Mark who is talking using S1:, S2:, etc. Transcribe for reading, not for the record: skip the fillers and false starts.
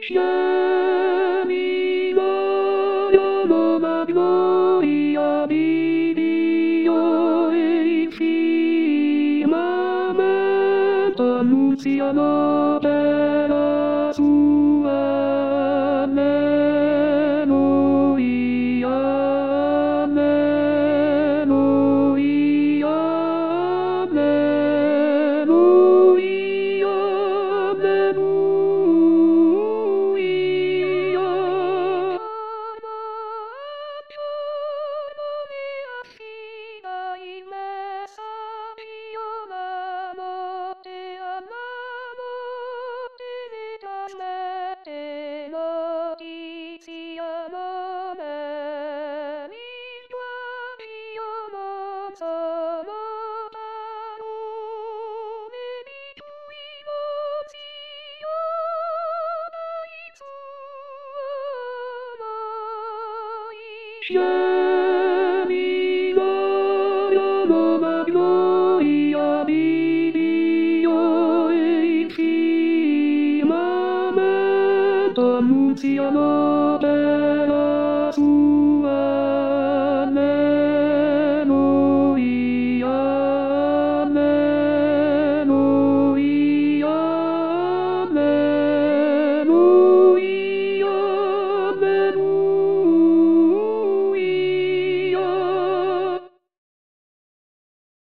S1: Scemi vogliono la gloria di Dio e intimamente annunziano per la sua alleluia, alleluia, alleluia, alleluia. Scemi vogliono la gloria di Dio e intimamente annunziano per